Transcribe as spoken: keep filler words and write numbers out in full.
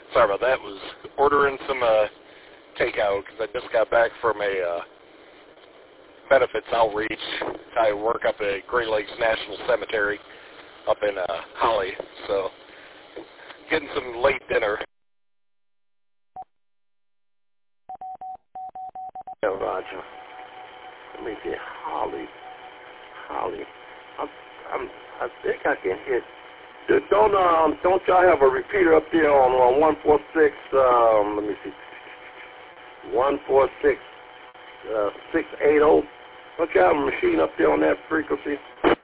Sorry about that. Was ordering some uh, takeout because I just got back from a uh, benefits outreach. I work up at Great Lakes National Cemetery up in uh, Holly, so getting some late dinner. Yeah, Roger. Let me get Holly. Holly. I'm, I'm, I think I can hit. Don't um, don't y'all have a repeater up there on, on one four six? Um, let me see. One four six uh, six eight zero. Don't y'all have a machine up there on that frequency?